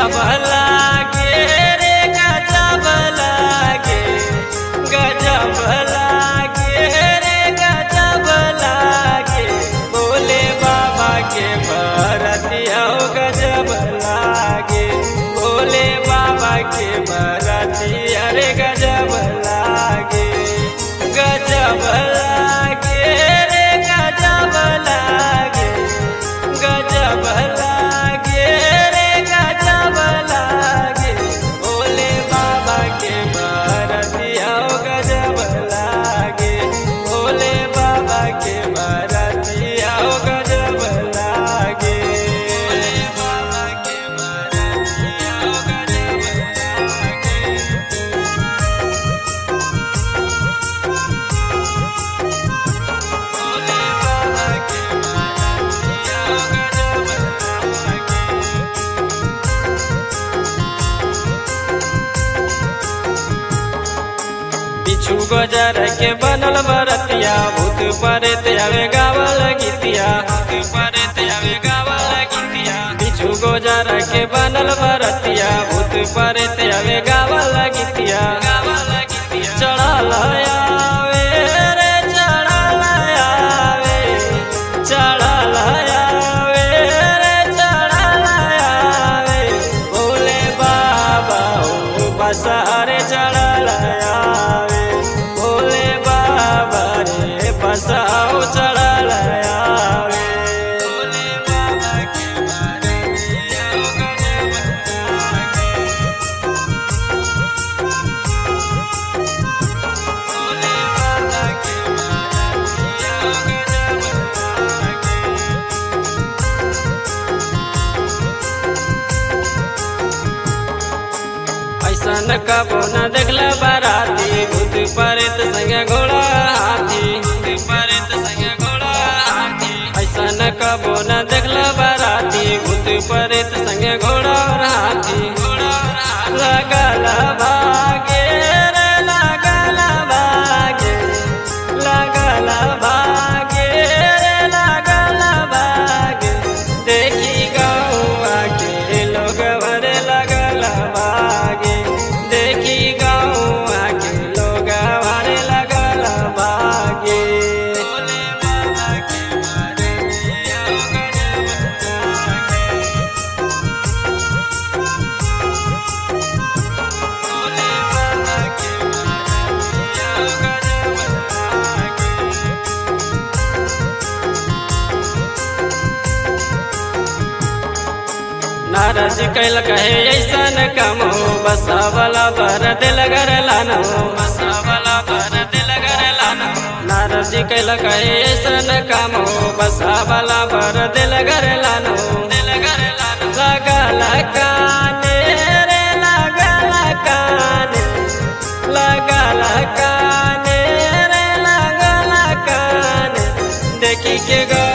गजब लागे रे गजब लागे, गजब लागे रे गजब लागे, भोले बाबा के बरतिया गजब लागे, भोले बाबा के बरतिया रे गजब लागे, गजब लागे रे गजब लागे, गजब लागे रे गजब लागे, भोले बाबा के बरतिया गजब लागे, भोले बाबा के बरतिया गजब लागे, भोले बाबा के बरतिया गजब लागे। भोले बाबा के बरतिया गजब लागे। बिच्छू गजर के बनल बरतिया, भूत प्रेत आवे गावल गीतिया, भूत प्रेत आवे गावल गीतिया, बिच्छू गजर के बनल बरतिया, भूत प्रेत आवे गावल गीतिया, गावल गीतिया। चढ़ल आवे रे चढ़ल आवे, चढ़ल आवे रे चढ़ल आवे, भोले बाबा हो बसारे चढ़ल आवे, भोले बाबा रे बसाओ चढ़ल आवे, भोले बाबा के बरतिया गजब लागे, भोले बाबा के बरतिया गजब लागे। ऐसन कबो न देखला बाराती, भूत प्रेत संगे घोड़ा हाथी, भूत प्रेत संगे घोड़ा हाथी। ऐसन कबो न देखला बाराती, भूत प्रेत संगे घोड़ा और हाथी, घोड़ा और हाथी। लगल भागे रे लगल भागे, लगल भागे रे लगल भागे, देखी गौआ के लोग भरे लगल भागे, देखी गौआ के लोग भरे लगल भागे, भोले बाबा के बरतिया गजब लागे, भोले बाबा के बरतिया गजब लागे। नारद जी कैल कहे ऐसन काम हो, बसा वाला भर दिल घर लानो, बसा वाला भर दिल घर लानो। नारद जी कैल कहे ऐसन काम हो, बसा वाला भर दिल घर लानो, दिल घर लानो। लगल काने रे लगल काने, लगल काने रे लगल काने, देखी के